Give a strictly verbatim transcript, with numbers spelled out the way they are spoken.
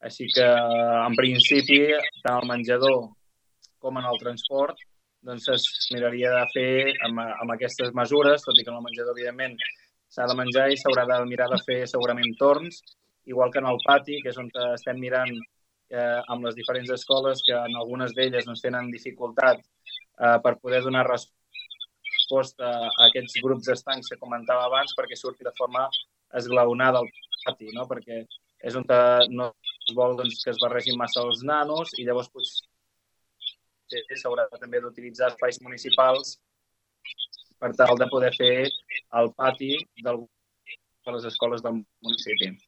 Així que, en principi, tant al menjador com en el transport, doncs es miraria de fer amb, amb aquestes mesures, tot i que en el menjador, evidentment, s'ha de menjar i s'haurà de mirar de fer segurament torns, igual que en el pati, que és on estem mirant eh, amb les diferents escoles, que en algunes d'elles doncs, tenen dificultat eh, per poder donar resposta a aquests grups d'estancs que comentava abans, perquè surti de forma esglaonada al pati, no? Perquè és on no es vol doncs, que es barregin massa els nanos i llavors potser s'haurà també d'utilitzar espais municipals per tal de poder fer el pati d'algunes de les escoles del municipi.